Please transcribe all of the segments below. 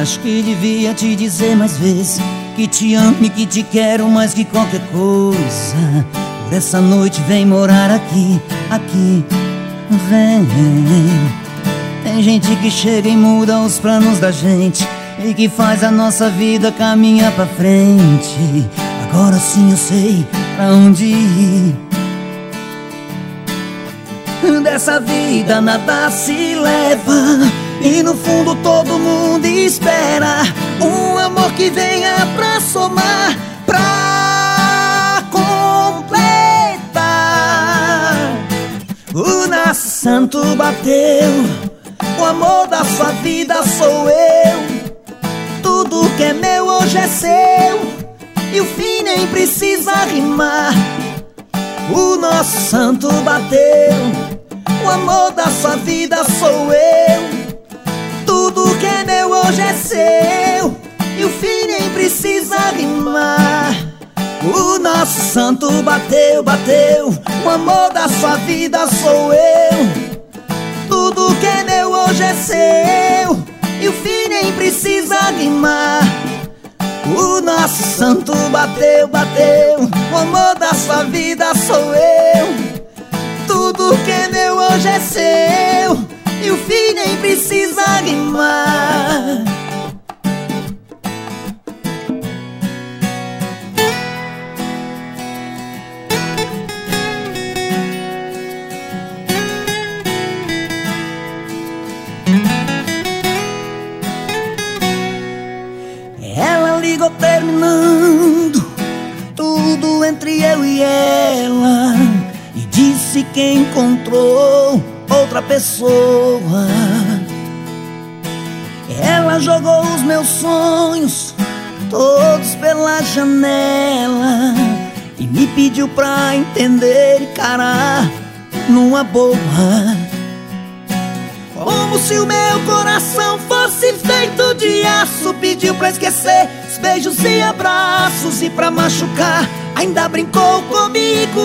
Acho que devia te dizer mais vezes que te amo e que te quero mais que qualquer coisa. Por essa noite vem morar aqui, aqui, vem. Tem gente que chega e muda os planos da gente e que faz a nossa vida caminhar pra frente. Agora sim eu sei pra onde ir. Dessa vida nada se leva e no fundo todo mundo espera um amor que venha pra somar, pra completar. O nosso santo bateu, o amor da sua vida sou eu. Tudo que é meu hoje é seu e o fim nem precisa rimar. O nosso santo bateu, o amor da sua vida sou eu. Tudo que é meu hoje é seu e o fim nem precisa rimar. O nosso santo bateu, bateu, o amor da sua vida sou eu. Tudo que é meu hoje é seu e o fim nem precisa rimar. O nosso santo bateu, bateu, o amor da sua vida sou eu. Tudo que é meu hoje é seu e o fim nem precisa rimar. Ela ligou terminando tudo entre eu e ela e disse que encontrou outra pessoa. Ela jogou os meus sonhos todos pela janela e me pediu pra entender e encarar numa boa. Como se o meu coração fosse feito de aço. Pediu pra esquecer os beijos e abraços e pra machucar ainda brincou comigo.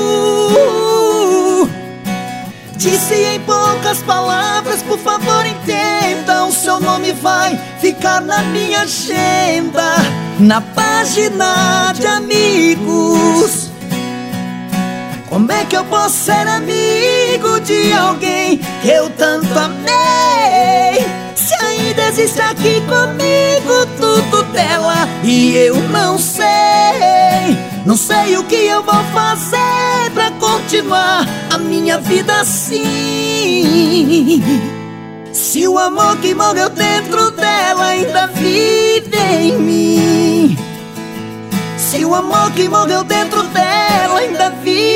Disse em poucas palavras, por favor entenda, o seu nome vai ficar na minha agenda, na página de amigos. Como é que eu posso ser amigo de alguém que eu tanto amei, se ainda existe aqui comigo tudo dela e eu não sei? Não sei o que eu vou fazer pra continuar a minha vida assim. Se o amor que morreu dentro dela ainda vive em mim. Se o amor que morreu dentro dela ainda vive